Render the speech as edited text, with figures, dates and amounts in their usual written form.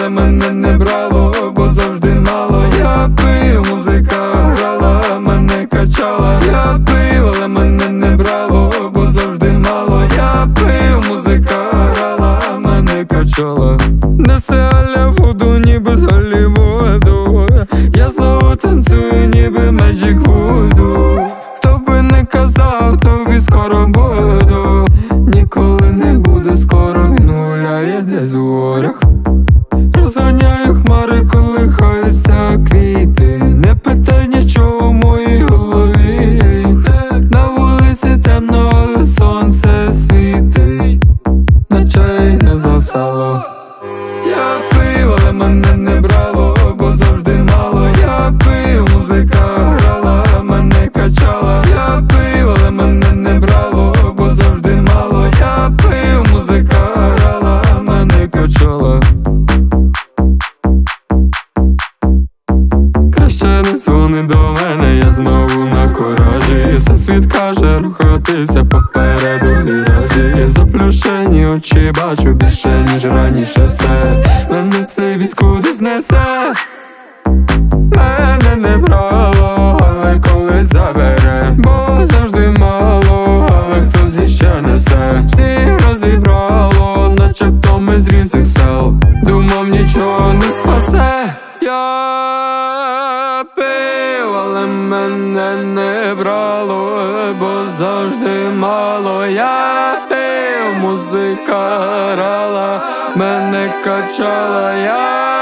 але мене не брало, бо завжди мало. Я пив, музика грала, мене качала. Я пив, але мене не брало, бо завжди мало. Я пив, музика грала, мене качала. Несе Голлівуду, ніби з Голлівуду. Я знову танцюю, ніби Magic Voodoo. Хто би не казав, тобі скоро буду. Ніколи не буде скоро, він гуляє десь у горах. Розганяю хмари, колихаються квіти. Не питай нічого в моїй голові. На вулиці темно, але сонце світить, ночей не згасало. Я пив, але мене не брало, бо завжди мало. Я пив, музика грала, мене качала. Я пив, але мене не брало, бо завжди мало. Я пив, музика грала, мене качала. Краще не дзвони до мене, я знову на коражі. Все світ каже, рухатися попереду віражі. Заплющені очі бачу більше, ніж раніше все. Мене це відкуди знесе. Мене не брало, але колись забере. Бо завжди мало, але хтось іще несе. Всіх розібрало, начебто ми з різних сел. Думав, нічого не спасе. Я пив, але мене не брало, бо завжди мало. Я пив, музика грала, мене качала. Я